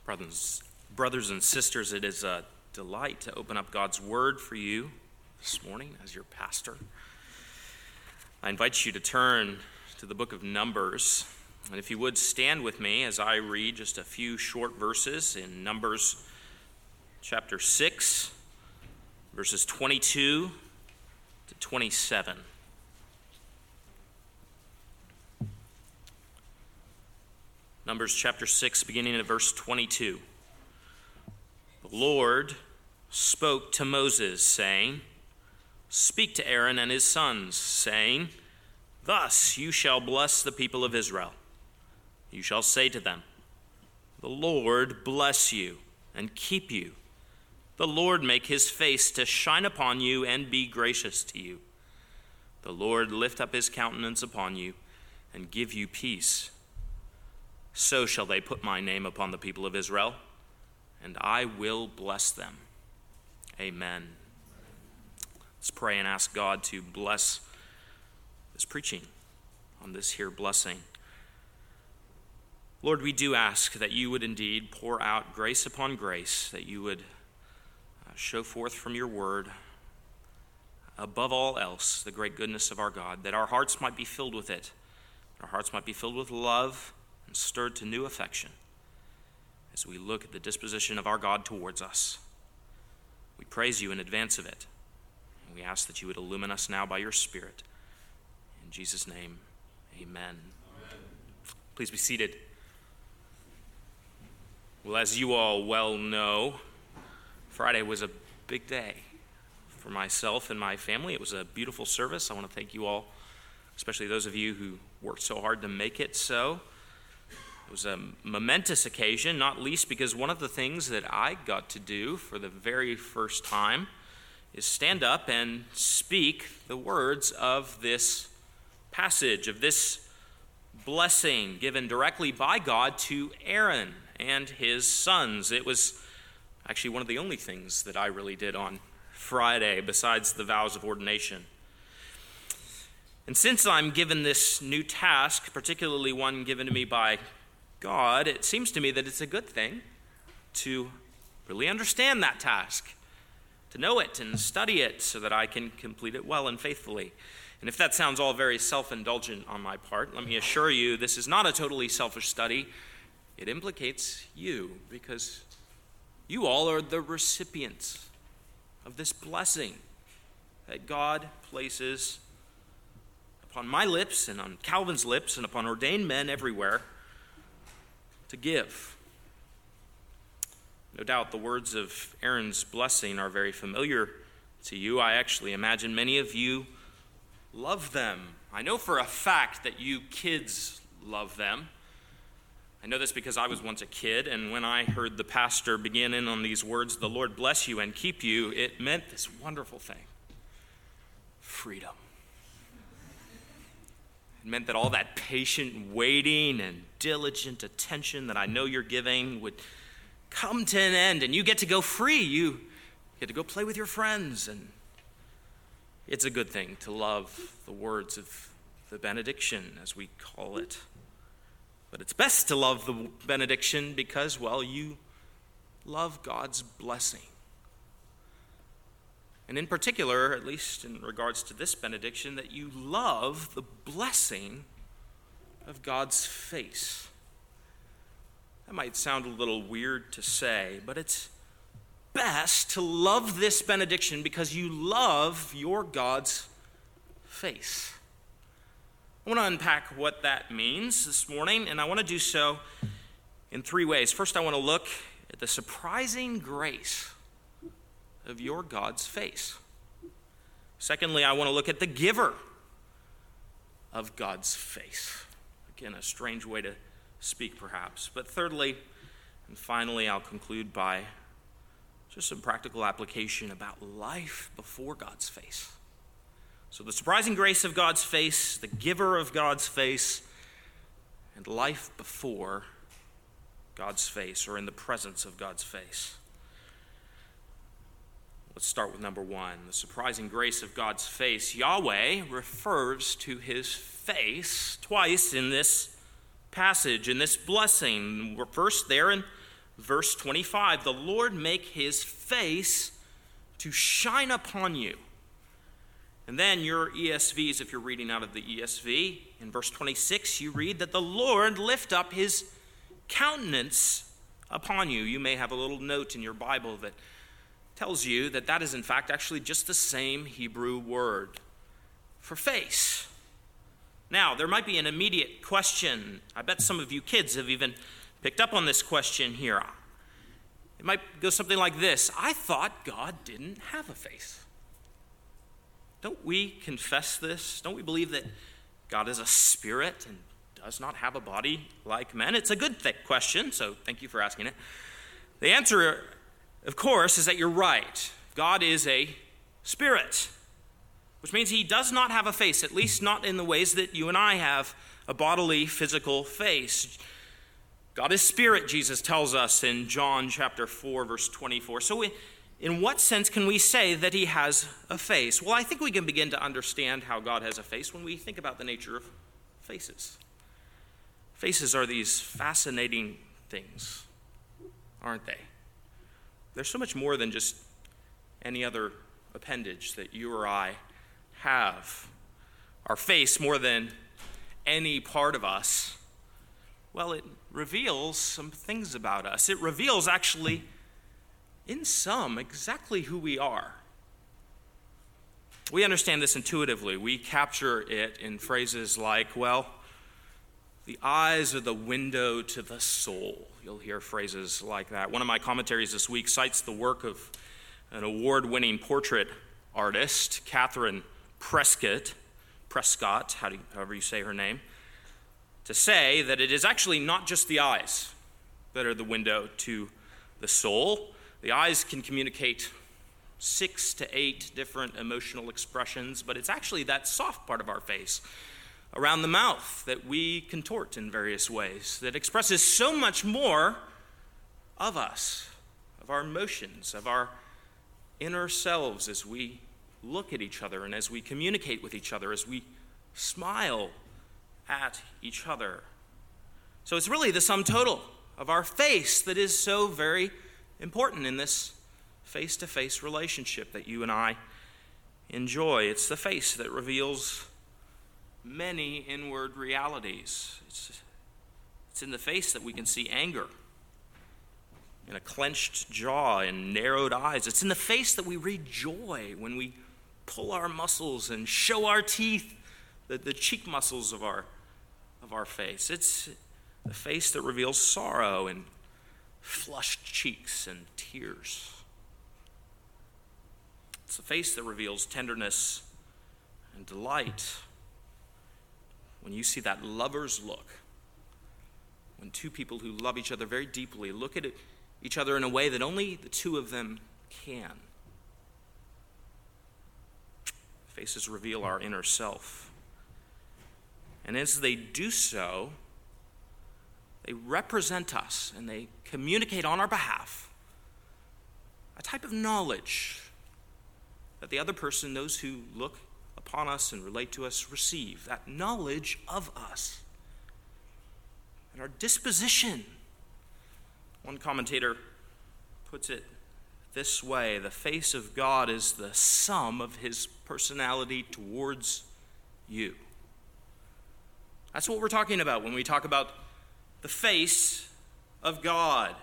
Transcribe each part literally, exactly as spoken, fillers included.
Brothers, brothers and sisters, it is a delight to open up God's word for you this morning as your pastor. I invite you to turn to the book of Numbers, and if you would stand with me as I read just a few short verses in Numbers chapter six, verses twenty-two to twenty-seven. Numbers chapter six, beginning at verse twenty-two. The Lord spoke to Moses, saying, "Speak to Aaron and his sons, saying, Thus you shall bless the people of Israel. You shall say to them, The Lord bless you and keep you. The Lord make his face to shine upon you and be gracious to you. The Lord lift up his countenance upon you and give you peace. So shall they put my name upon the people of Israel, and I will bless them." Amen. Let's pray and ask God to bless this preaching on this here blessing. Lord, we do ask that you would indeed pour out grace upon grace, that you would uh, show forth from your word, above all else, the great goodness of our God, that our hearts might be filled with it, our hearts might be filled with love, and stirred to new affection as we look at the disposition of our God towards us. We praise you in advance of it, and we ask that you would illumine us now by your Spirit. In Jesus' name, amen. Amen. Please be seated. Well, as you all well know, Friday was a big day for myself and my family. It was a beautiful service. I want to thank you all, especially those of you who worked so hard to make it so. It was a momentous occasion, not least because one of the things that I got to do for the very first time is stand up and speak the words of this passage, of this blessing given directly by God to Aaron and his sons. It was actually one of the only things that I really did on Friday besides the vows of ordination. And since I'm given this new task, particularly one given to me by God, it seems to me that it's a good thing to really understand that task, to know it and study it so that I can complete it well and faithfully. And if that sounds all very self-indulgent on my part, let me assure you this is not a totally selfish study. It implicates you because you all are the recipients of this blessing that God places upon my lips and on Calvin's lips and upon ordained men everywhere to give. No doubt the words of Aaron's blessing are very familiar to you. I actually imagine many of you love them. I know for a fact that you kids love them. I know this because I was once a kid, and when I heard the pastor begin in on these words, "The Lord bless you and keep you," it meant this wonderful thing: freedom. It meant that all that patient waiting and diligent attention that I know you're giving would come to an end, and you get to go free. You get to go play with your friends, and it's a good thing to love the words of the benediction, as we call it. But it's best to love the benediction because, well, you love God's blessing. And in particular, at least in regards to this benediction, that you love the blessing of God's face. That might sound a little weird to say, but it's best to love this benediction because you love your God's face. I want to unpack what that means this morning, and I want to do so in three ways. First, I want to look at the surprising grace of your God's face. Secondly, I want to look at the giver of God's face. Again, a strange way to speak, perhaps. But thirdly, and finally, I'll conclude by just some practical application about life before God's face. So the surprising grace of God's face, the giver of God's face, and life before God's face, or in the presence of God's face. Let's start with number one, the surprising grace of God's face. Yahweh refers to his face twice in this passage, in this blessing. We're first there in verse twenty-five, the Lord make his face to shine upon you. And then your E S Vs, if you're reading out of the E S V, in verse twenty-six, you read that the Lord lift up his countenance upon you. You may have a little note in your Bible that tells you that that is in fact actually just the same Hebrew word for face. Now, there might be an immediate question. I bet some of you kids have even picked up on this question here. It might go something like this. I thought God didn't have a face. Don't we confess this? Don't we believe that God is a spirit and does not have a body like men? It's a good th- question, so thank you for asking it. The answer, of course, is that you're right. God is a spirit, which means he does not have a face, at least not in the ways that you and I have a bodily, physical face. God is spirit, Jesus tells us in John chapter four, verse twenty-four. So we, in what sense can we say that he has a face? Well, I think we can begin to understand how God has a face when we think about the nature of faces. Faces are these fascinating things, aren't they? They're so much more than just any other appendage that you or I have. Our face, more than any part of us, well, it reveals some things about us. It reveals, actually, in some, exactly who we are. We understand this intuitively. We capture it in phrases like, well, the eyes are the window to the soul. You'll hear phrases like that. One of my commentaries this week cites the work of an award-winning portrait artist, Catherine Prescott, Prescott, how do you, however you say her name, to say that it is actually not just the eyes that are the window to the soul. The eyes can communicate six to eight different emotional expressions, but it's actually that soft part of our face around the mouth that we contort in various ways that expresses so much more of us, of our emotions, of our inner selves as we look at each other and as we communicate with each other, as we smile at each other. So it's really the sum total of our face that is so very important in this face-to-face relationship that you and I enjoy. It's the face that reveals many inward realities. It's, it's in the face that we can see anger, in a clenched jaw and narrowed eyes. It's in the face that we read joy when we pull our muscles and show our teeth, the, the cheek muscles of our, of our face. It's the face that reveals sorrow and flushed cheeks and tears. It's the face that reveals tenderness and delight. When you see that lover's look, when two people who love each other very deeply look at each other in a way that only the two of them can. Faces reveal our inner self. And as they do so, they represent us and they communicate on our behalf a type of knowledge that the other person, those who look upon us and relate to us, receive. That knowledge of us and our disposition. One commentator puts it this way: the face of God is the sum of his personality towards you. That's what we're talking about when we talk about the face of God.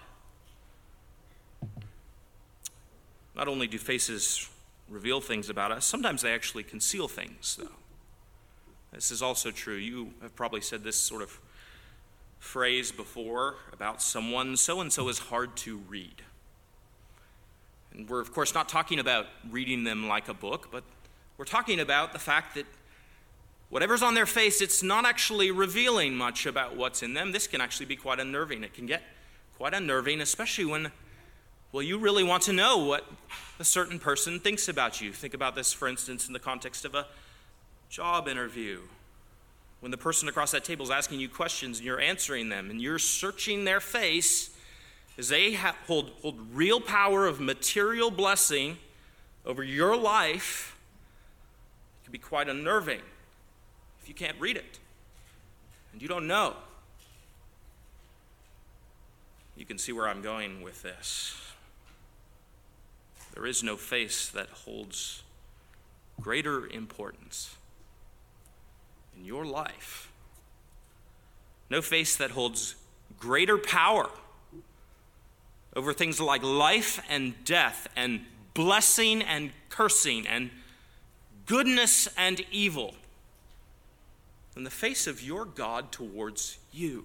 Not only do faces reveal things about us, sometimes they actually conceal things, though. This is also true. You have probably said this sort of phrase before about someone, so-and-so is hard to read. And we're, of course, not talking about reading them like a book, but we're talking about the fact that whatever's on their face, it's not actually revealing much about what's in them. This can actually be quite unnerving. It can get quite unnerving, especially when, well, you really want to know what a certain person thinks about you. Think about this, for instance, in the context of a job interview. When the person across that table is asking you questions and you're answering them and you're searching their face as they ha- hold, hold real power of material blessing over your life, it can be quite unnerving if you can't read it and you don't know. You can see where I'm going with this. There is no face that holds greater importance in your life. No face that holds greater power over things like life and death and blessing and cursing and goodness and evil than the face of your God towards you.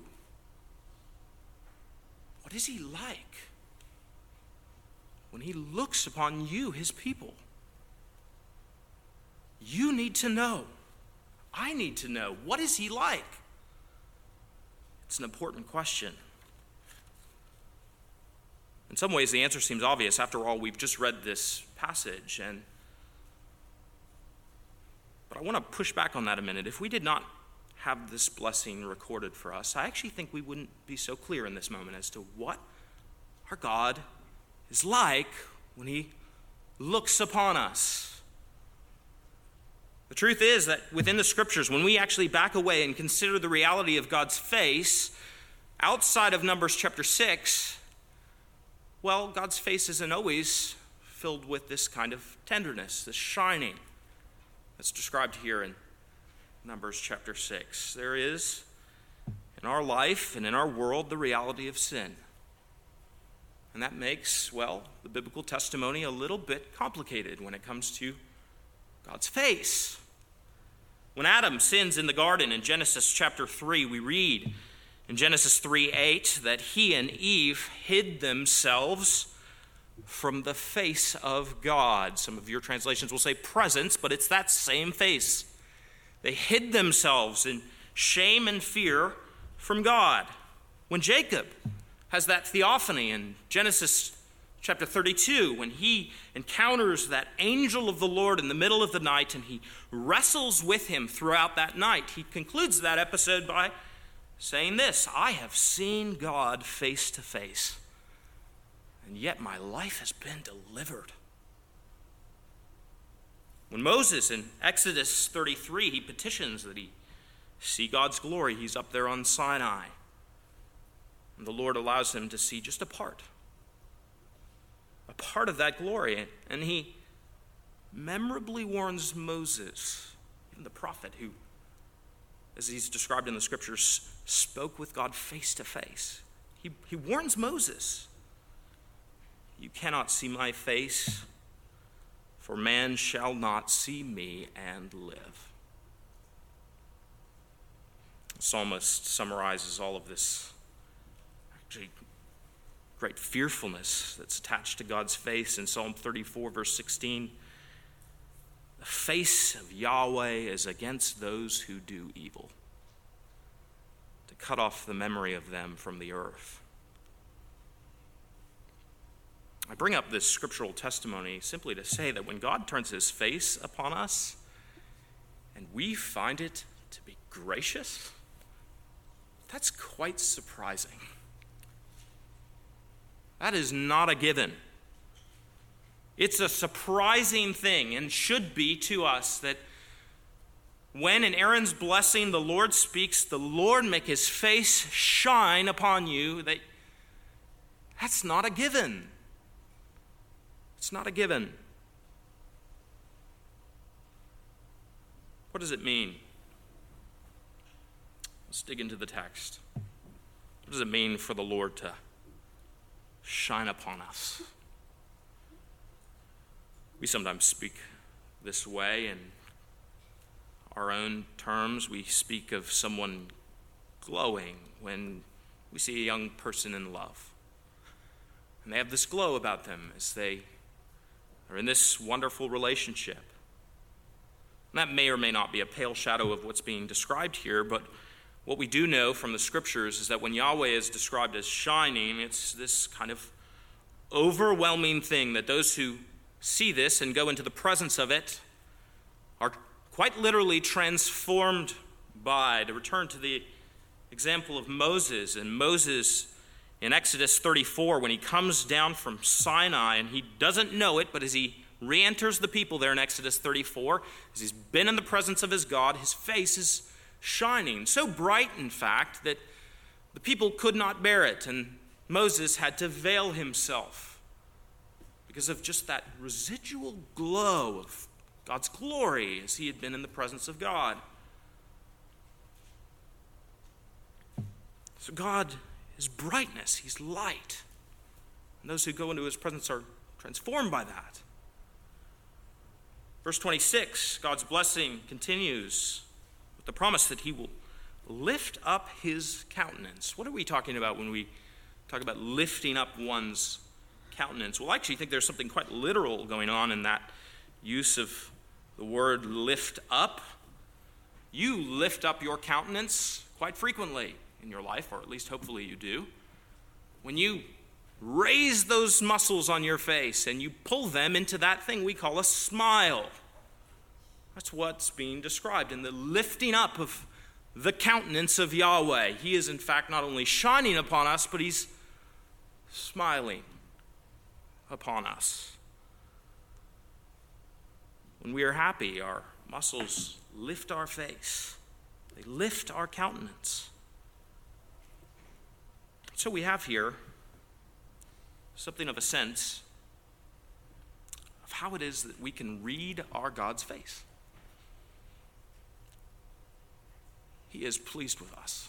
What is he like when he looks upon you, his people? You need to know. I need to know. What is he like? It's an important question. In some ways, the answer seems obvious. After all, we've just read this passage. And but I want to push back on that a minute. If we did not have this blessing recorded for us, I actually think we wouldn't be so clear in this moment as to what our God is like when he looks upon us. The truth is that within the scriptures, when we actually back away and consider the reality of God's face, outside of Numbers chapter six, well, God's face isn't always filled with this kind of tenderness, this shining that's described here in Numbers chapter six. There is, in our life and in our world, the reality of sin. And that makes, well, the biblical testimony a little bit complicated when it comes to God's face. When Adam sins in the garden in Genesis chapter three, we read in Genesis three eight that he and Eve hid themselves from the face of God. Some of your translations will say presence, but it's that same face. They hid themselves in shame and fear from God. When Jacob has that theophany in Genesis chapter thirty-two, when he encounters that angel of the Lord in the middle of the night and he wrestles with him throughout that night, he concludes that episode by saying this: I have seen God face to face, and yet my life has been delivered. When Moses in Exodus thirty-three, he petitions that he see God's glory. He's up there on Sinai, and the Lord allows him to see just a part, a part of that glory. And he memorably warns Moses, even the prophet who, as he's described in the scriptures, spoke with God face to face. He, he warns Moses, you cannot see my face, for man shall not see me and live. The psalmist summarizes all of this actually great fearfulness that's attached to God's face in Psalm thirty-four, verse sixteen. The face of Yahweh is against those who do evil, to cut off the memory of them from the earth. I bring up this scriptural testimony simply to say that when God turns his face upon us and we find it to be gracious, that's quite surprising. That is not a given. It's a surprising thing, and should be to us, that when in Aaron's blessing the Lord speaks, the Lord make his face shine upon you, that that's not a given. It's not a given. What does it mean? Let's dig into the text. What does it mean for the Lord to shine upon us? We sometimes speak this way in our own terms. We speak of someone glowing when we see a young person in love. And they have this glow about them as they are in this wonderful relationship. And that may or may not be a pale shadow of what's being described here, but what we do know from the scriptures is that when Yahweh is described as shining, it's this kind of overwhelming thing that those who see this and go into the presence of it are quite literally transformed by. To return to the example of Moses, and Moses in Exodus thirty-four, when he comes down from Sinai, and he doesn't know it, but as he re-enters the people there in Exodus thirty-four, as he's been in the presence of his God, his face is shining. So bright, in fact, that the people could not bear it. And Moses had to veil himself because of just that residual glow of God's glory as he had been in the presence of God. So God is brightness, he's light. And those who go into his presence are transformed by that. Verse twenty-six, God's blessing continues with the promise that he will lift up his countenance. What are we talking about when we talk about lifting up one's countenance? Well, I actually think there's something quite literal going on in that use of the word lift up. You lift up your countenance quite frequently in your life, or at least hopefully you do. When you raise those muscles on your face and you pull them into that thing we call a smile. That's what's being described in the lifting up of the countenance of Yahweh. He is in fact not only shining upon us, but he's smiling upon us. When we are happy, our muscles lift our face. They lift our countenance. So we have here something of a sense of how it is that we can read our God's face. He is pleased with us.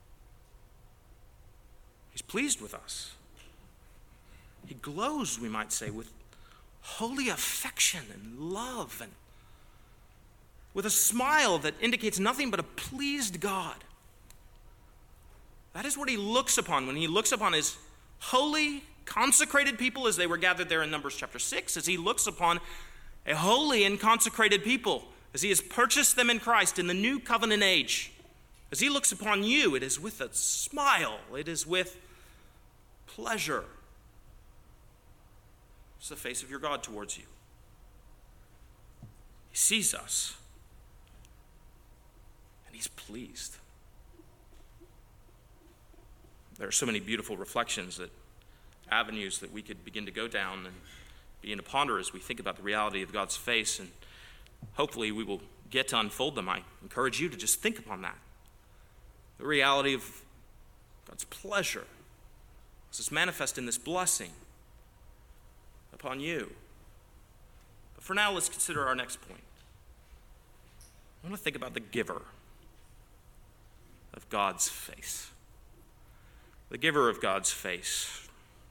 He's pleased with us. He glows, we might say, with holy affection and love, and with a smile that indicates nothing but a pleased God. That is what he looks upon when he looks upon his holy, consecrated people as they were gathered there in Numbers chapter six, as he looks upon a holy and consecrated people, as he has purchased them in Christ in the new covenant age. As he looks upon you, it is with a smile. It is with pleasure. It's the face of your God towards you. He sees us, and he's pleased. There are so many beautiful reflections, that avenues that we could begin to go down and begin to ponder as we think about the reality of God's face, and hopefully we will get to unfold them. I encourage you to just think upon that. The reality of God's pleasure as it's manifest in this blessing upon you. But for now, let's consider our next point. I want to think about the giver of God's face. The giver of God's face.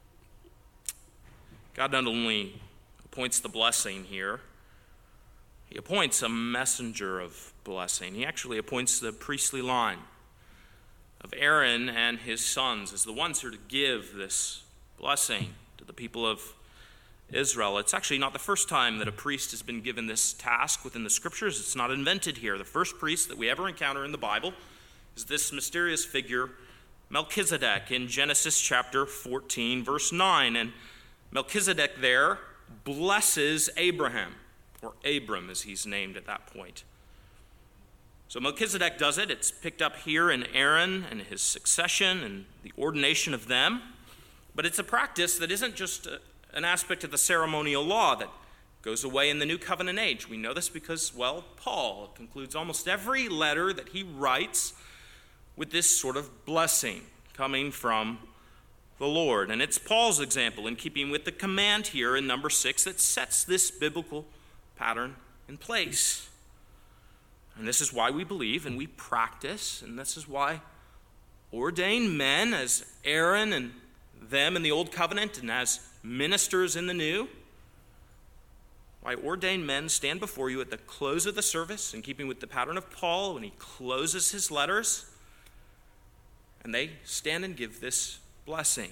God not only appoints the blessing here, he appoints a messenger of blessing. He actually appoints the priestly line of Aaron and his sons as the ones who are to give this blessing to the people of Israel. It's actually not the first time that a priest has been given this task within the scriptures. It's not invented here. The first priest that we ever encounter in the Bible is this mysterious figure, Melchizedek, in Genesis chapter fourteen, verse nine. And Melchizedek there blesses Abraham, or Abram as he's named at that point. So Melchizedek does it. It's picked up here in Aaron and his succession and the ordination of them. But it's a practice that isn't just a, an aspect of the ceremonial law that goes away in the New Covenant age. We know this because, well, Paul concludes almost every letter that he writes with this sort of blessing coming from the Lord. And it's Paul's example, in keeping with the command here in number six, that sets this biblical pattern in place. And this is why we believe and we practice, and this is why ordained men as Aaron and them in the Old Covenant and as ministers in the New, why ordained men stand before you at the close of the service, in keeping with the pattern of Paul when he closes his letters, and they stand and give this blessing.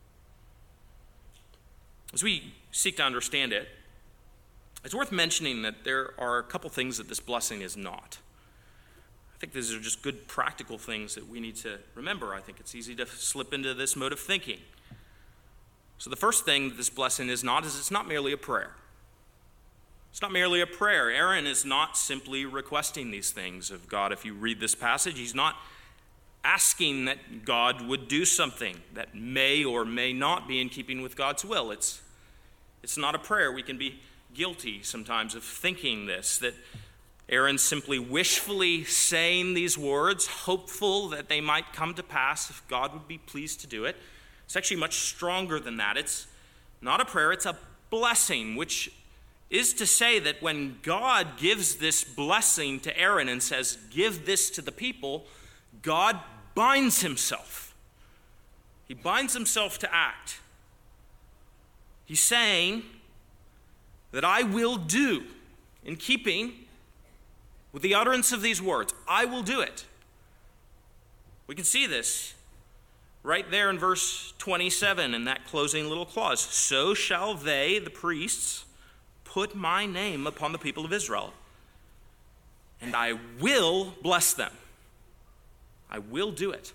As we seek to understand it, it's worth mentioning that there are a couple things that this blessing is not. I think these are just good practical things that we need to remember. I think it's easy to slip into this mode of thinking. So the first thing that this blessing is not is it's not merely a prayer. It's not merely a prayer. Aaron is not simply requesting these things of God. If you read this passage, he's not asking that God would do something that may or may not be in keeping with God's will. It's, it's not a prayer. We can be guilty sometimes of thinking this, that Aaron's simply wishfully saying these words, hopeful that they might come to pass if God would be pleased to do it. It's actually much stronger than that. It's not a prayer, it's a blessing, which is to say that when God gives this blessing to Aaron and says, give this to the people, God binds himself. He binds himself to act. He's saying that I will do, in keeping with the utterance of these words, I will do it. We can see this right there in verse twenty-seven in that closing little clause. So shall they, the priests, put my name upon the people of Israel, and I will bless them. I will do it.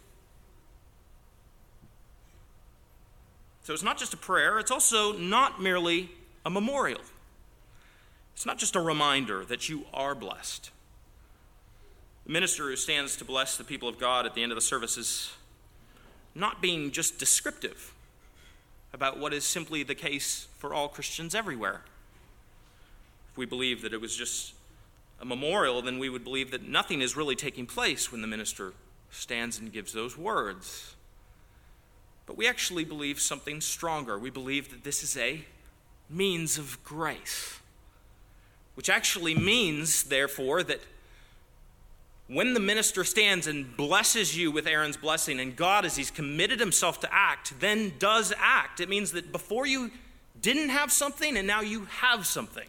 So it's not just a prayer, it's also not merely a memorial. It's not just a reminder that you are blessed. The minister who stands to bless the people of God at the end of the service is not being just descriptive about what is simply the case for all Christians everywhere. If we believe that it was just a memorial, then we would believe that nothing is really taking place when the minister stands and gives those words. But we actually believe something stronger. We believe that this is a means of grace, which actually means, therefore, that when the minister stands and blesses you with Aaron's blessing, and God, as he's committed himself to act, then does act, it means that before you didn't have something and now you have something.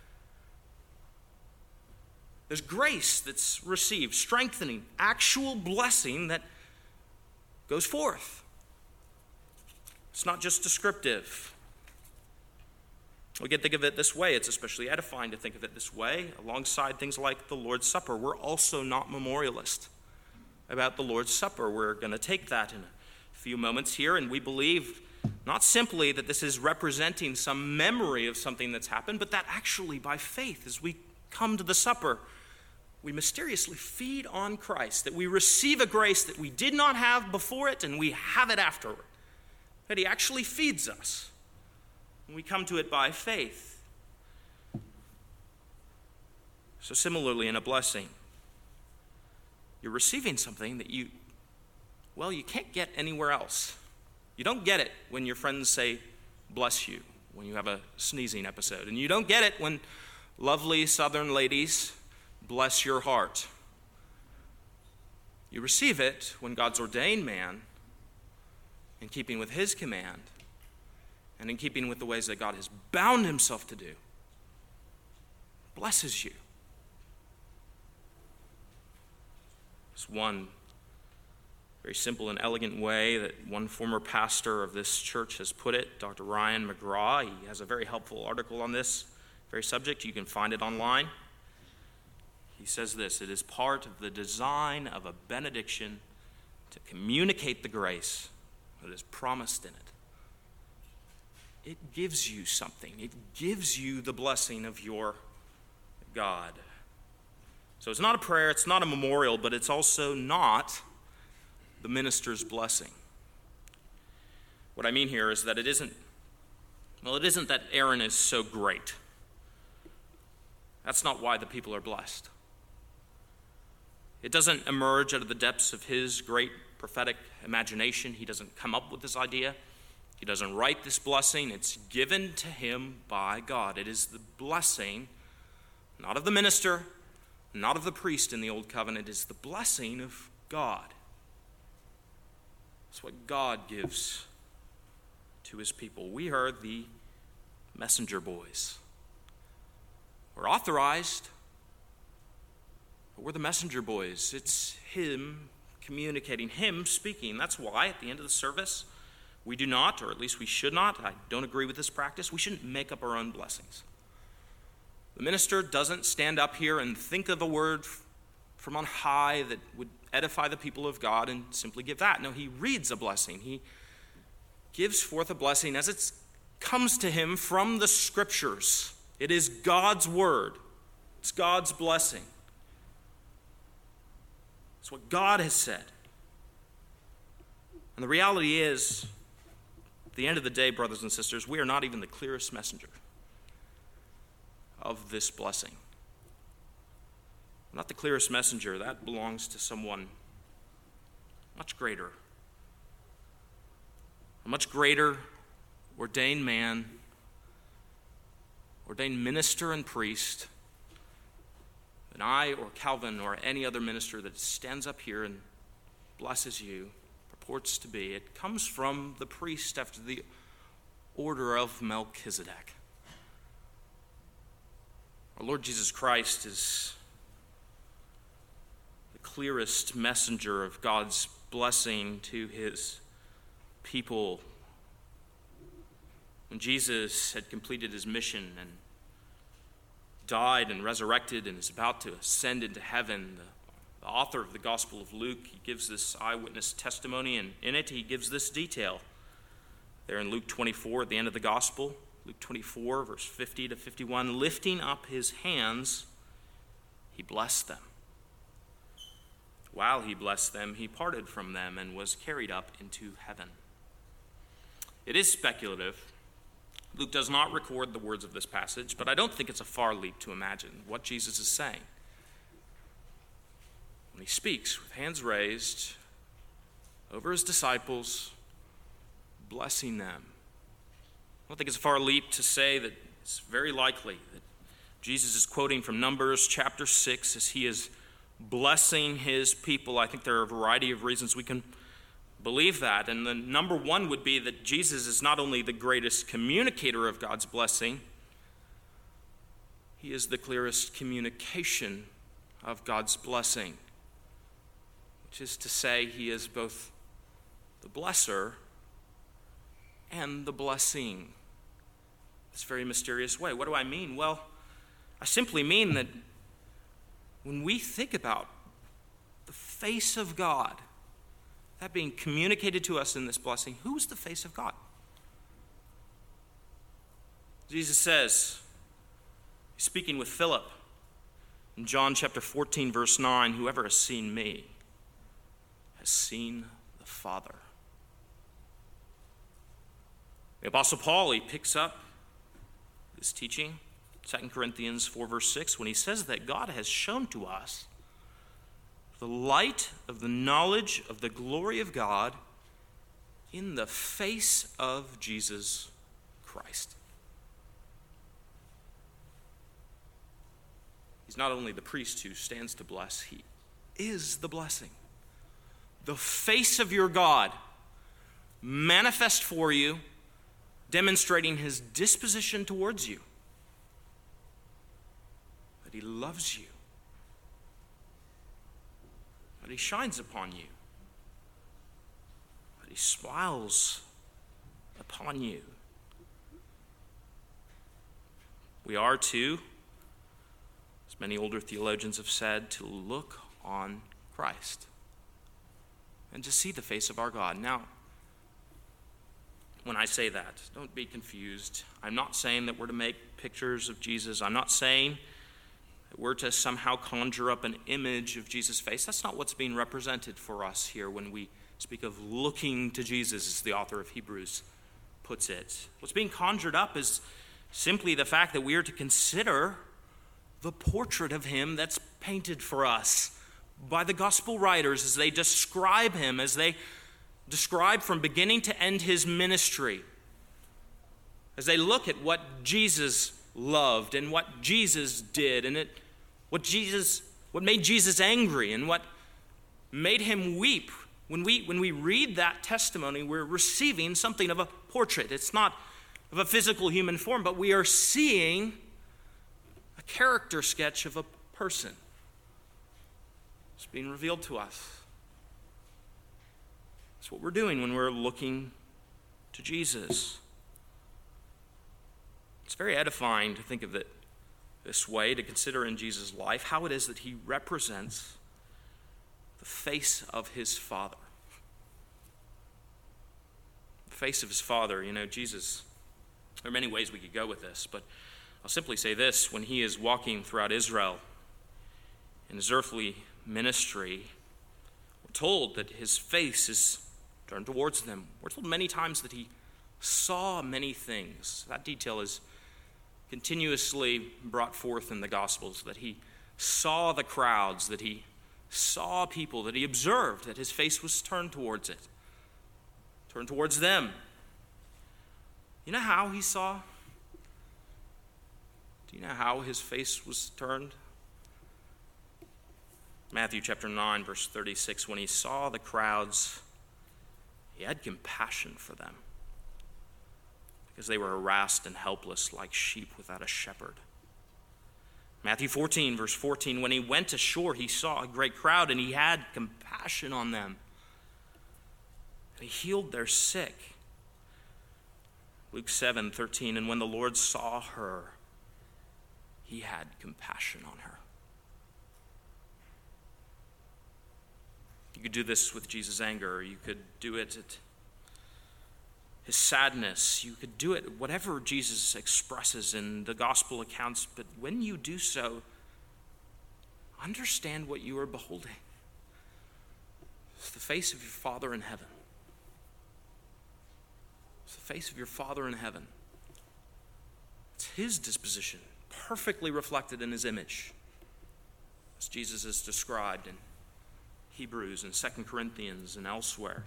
There's grace that's received, strengthening, actual blessing that goes forth. It's not just descriptive. We can think of it this way. It's especially edifying to think of it this way. Alongside things like the Lord's Supper, we're also not memorialist about the Lord's Supper. We're going to take that in a few moments here, and we believe not simply that this is representing some memory of something that's happened, but that actually by faith, as we come to the supper, we mysteriously feed on Christ, that we receive a grace that we did not have before it, and we have it afterward. That he actually feeds us. And we come to it by faith. So similarly, in a blessing, you're receiving something that you, well, you can't get anywhere else. You don't get it when your friends say, bless you, when you have a sneezing episode. And you don't get it when lovely southern ladies bless your heart. You receive it when God's ordained man, in keeping with his command, and in keeping with the ways that God has bound himself to do, blesses you. It's one very simple and elegant way that one former pastor of this church has put it, Doctor Ryan McGraw. He has a very helpful article on this very subject. You can find it online. He says this: it is part of the design of a benediction to communicate the grace that is promised in it. It gives you something. It gives you the blessing of your God. So it's not a prayer, it's not a memorial, but it's also not the minister's blessing. What I mean here is that it isn't, well, it isn't that Aaron is so great. That's not why the people are blessed. It doesn't emerge out of the depths of his great prophetic imagination. He doesn't come up with this idea. He doesn't write this blessing. It's given to him by God. It is the blessing, not of the minister, not of the priest in the Old Covenant. It is the blessing of God. It's what God gives to his people. We are the messenger boys. We're authorized, but we're the messenger boys. It's him communicating, him speaking. That's why at the end of the service, we do not, or at least we should not, I don't agree with this practice, we shouldn't make up our own blessings. The minister doesn't stand up here and think of a word from on high that would edify the people of God and simply give that. No, he reads a blessing. He gives forth a blessing as it comes to him from the scriptures. It is God's word. It's God's blessing. It's what God has said. And the reality is, at the end of the day, brothers and sisters, we are not even the clearest messenger of this blessing. We're not the clearest messenger. That belongs to someone much greater. a much greater ordained man, ordained minister and priest than I or Calvin or any other minister that stands up here and blesses you purports to be. It comes from the priest after the order of Melchizedek. Our Lord Jesus Christ is the clearest messenger of God's blessing to his people. When Jesus had completed his mission and died and resurrected and is about to ascend into heaven, the, the author of the Gospel of Luke, he gives this eyewitness testimony, and in it he gives this detail. There in Luke twenty-four, at the end of the Gospel, Luke twenty-four, verse fifty to fifty-one, lifting up his hands, he blessed them. While he blessed them, he parted from them and was carried up into heaven. It is speculative. Luke does not record the words of this passage, but I don't think it's a far leap to imagine what Jesus is saying. When he speaks with hands raised over his disciples, blessing them, I don't think it's a far leap to say that it's very likely that Jesus is quoting from Numbers chapter six as he is blessing his people. I think there are a variety of reasons we can believe that. And the number one would be that Jesus is not only the greatest communicator of God's blessing, he is the clearest communication of God's blessing, which is to say he is both the blesser and the blessing. This very mysterious way. What do I mean? Well, I simply mean that when we think about the face of God, that being communicated to us in this blessing, who is the face of God? Jesus says, speaking with Philip in John chapter fourteen, verse nine, whoever has seen me has seen the Father. The Apostle Paul, he picks up this teaching, Second Corinthians four, verse six, when he says that God has shown to us the light of the knowledge of the glory of God in the face of Jesus Christ. He's not only the priest who stands to bless, he is the blessing. The face of your God manifest for you, demonstrating his disposition towards you, that he loves you, that he shines upon you, that he smiles upon you. We are to, as many older theologians have said, to look on Christ and to see the face of our God. Now, when I say that, don't be confused. I'm not saying that we're to make pictures of Jesus. I'm not saying that we're to somehow conjure up an image of Jesus' face. That's not what's being represented for us here when we speak of looking to Jesus, as the author of Hebrews puts it. What's being conjured up is simply the fact that we are to consider the portrait of him that's painted for us by the gospel writers as they describe him, as they describe from beginning to end his ministry, as they look at what Jesus loved and what Jesus did, and it, what Jesus, what made Jesus angry, and what made him weep. When we when we read that testimony, we're receiving something of a portrait. It's not of a physical human form, but we are seeing a character sketch of a person. It's being revealed to us. That's what we're doing when we're looking to Jesus. It's very edifying to think of it this way, to consider in Jesus' life how it is that he represents the face of his Father. The face of his Father. You know, Jesus, there are many ways we could go with this, but I'll simply say this. When he is walking throughout Israel in his earthly ministry, we're told that his face is turned towards them. We're told many times that he saw many things. That detail is continuously brought forth in the Gospels, that he saw the crowds, that he saw people, that he observed that his face was turned towards it, turned towards them. You know how he saw? Do you know how his face was turned? Matthew chapter nine, verse thirty-six, when he saw the crowds, he had compassion for them because they were harassed and helpless like sheep without a shepherd. Matthew fourteen, verse fourteen, when he went ashore, he saw a great crowd and he had compassion on them. And he healed their sick. Luke seven, thirteen, and when the Lord saw her, he had compassion on her. You could do this with Jesus' anger, or you could do it at his sadness. You could do it whatever Jesus expresses in the gospel accounts, but when you do so, understand what you are beholding. It's the face of your Father in heaven. It's the face of your Father in heaven. It's his disposition, perfectly reflected in his image, as Jesus is described in Hebrews and Second Corinthians and elsewhere.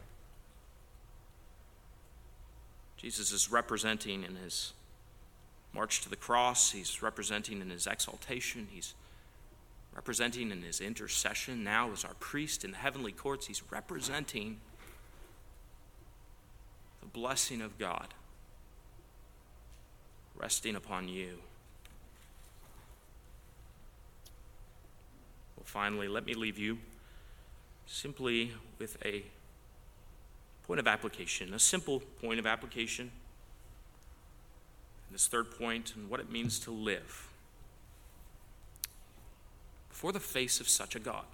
Jesus is representing in his march to the cross. He's representing in his exaltation. He's representing in his intercession now as our priest in the heavenly courts. He's representing the blessing of God resting upon you. Well, finally, let me leave you simply with a point of application, a simple point of application. And this third point, and what it means to live before the face of such a God.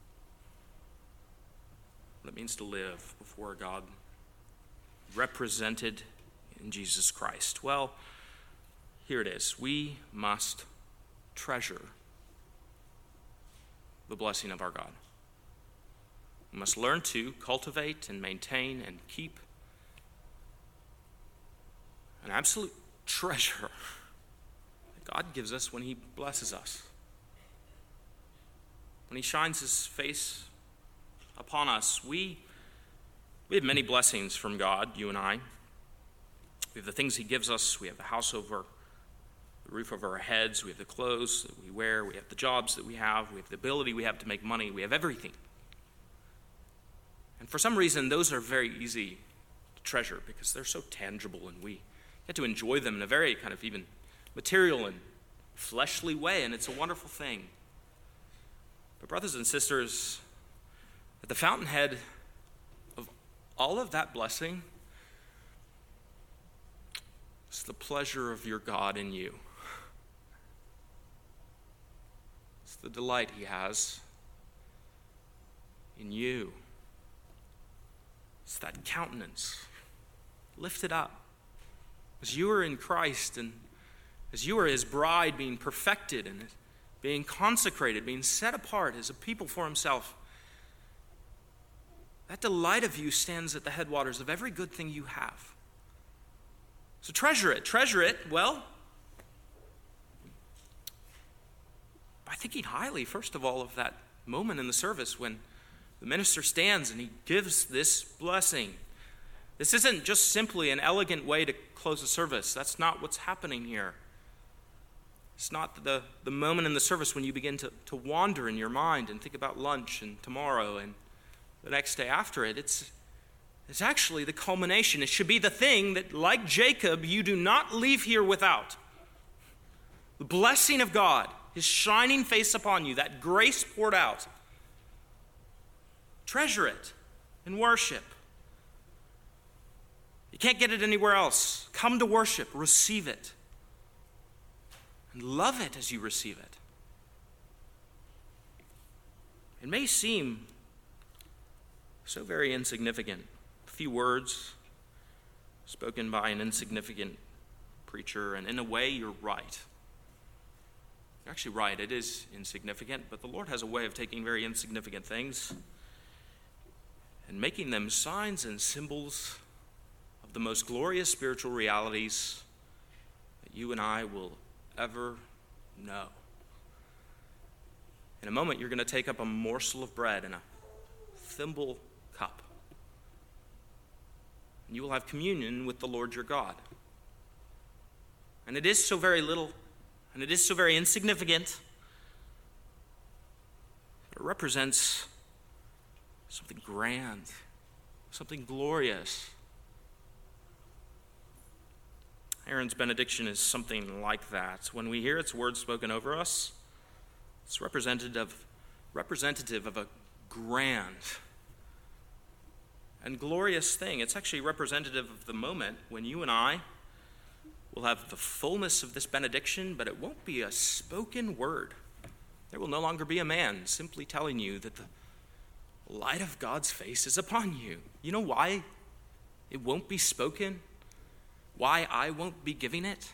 What it means to live before a God represented in Jesus Christ. Well, here it is. We must treasure the blessing of our God. We must learn to cultivate and maintain and keep an absolute treasure that God gives us when he blesses us. When he shines his face upon us, we, we have many blessings from God, you and I. We have the things he gives us. We have the house over the roof over our heads. We have the clothes that we wear. We have the jobs that we have. We have the ability we have to make money. We have everything. And for some reason, those are very easy to treasure because they're so tangible and we get to enjoy them in a very kind of even material and fleshly way, and it's a wonderful thing. But brothers and sisters, at the fountainhead of all of that blessing is the pleasure of your God in you. It's the delight he has in you. It's that countenance lifted up as you are in Christ and as you are his bride being perfected and being consecrated, being set apart as a people for himself. That delight of you stands at the headwaters of every good thing you have. So treasure it. Treasure it, well, by thinking highly, first of all, of that moment in the service when the minister stands and he gives this blessing. This isn't just simply an elegant way to close a service. That's not what's happening here. It's not the, the moment in the service when you begin to, to wander in your mind and think about lunch and tomorrow and the next day after it. It's, it's actually the culmination. It should be the thing that, like Jacob, you do not leave here without. The blessing of God, his shining face upon you, that grace poured out. Treasure it in worship. You can't get it anywhere else. Come to worship, receive it, and love it as you receive it. It may seem so very insignificant. A few words spoken by an insignificant preacher, and in a way, you're right. You're actually right. It is insignificant, but the Lord has a way of taking very insignificant things and making them signs and symbols of the most glorious spiritual realities that you and I will ever know. In a moment, you're going to take up a morsel of bread and a thimble cup, and you will have communion with the Lord your God. And it is so very little, and it is so very insignificant. But it represents something grand, something glorious. Aaron's benediction is something like that. When we hear its words spoken over us, it's representative, representative of a grand and glorious thing. It's actually representative of the moment when you and I will have the fullness of this benediction, but it won't be a spoken word. There will no longer be a man simply telling you that the light of God's face is upon you. You know why it won't be spoken? Why I won't be giving it?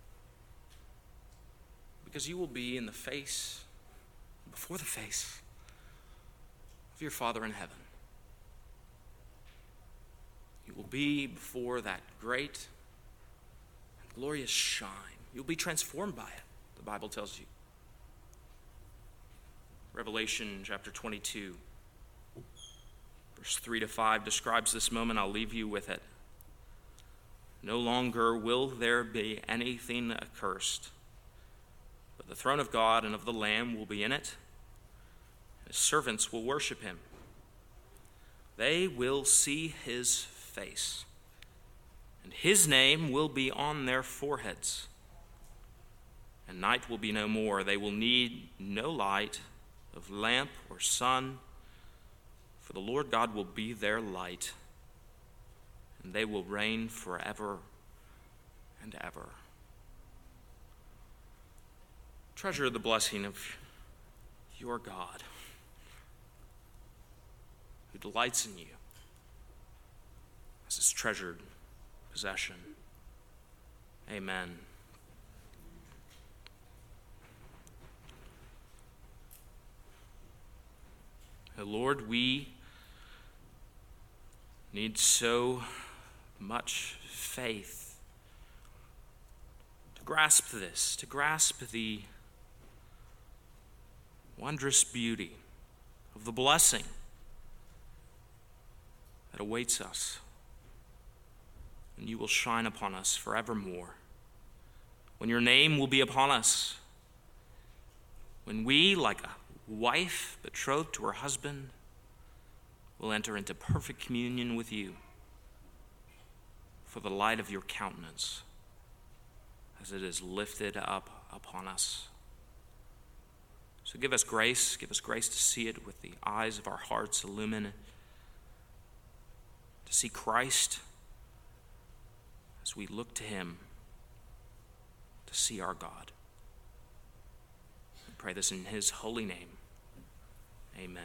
Because you will be in the face, before the face of your Father in heaven. You will be before that great and glorious shine. You'll be transformed by it, the Bible tells you. Revelation chapter twenty-two, verse three to five describes this moment. I'll leave you with it. No longer will there be anything accursed, but the throne of God and of the Lamb will be in it. His servants will worship him. They will see his face, and his name will be on their foreheads. And night will be no more. They will need no light of lamp or sun, for the Lord God will be their light, and they will reign forever and ever. Treasure the blessing of your God, who delights in you as his treasured possession. Amen. Oh Lord, we need so much faith to grasp this, to grasp the wondrous beauty of the blessing that awaits us, and you will shine upon us forevermore. When your name will be upon us, when we, like a wife betrothed to her husband, will enter into perfect communion with you for the light of your countenance as it is lifted up upon us. So give us grace, give us grace to see it with the eyes of our hearts illumined, to see Christ as we look to him, to see our God. We pray this in his holy name. Amen.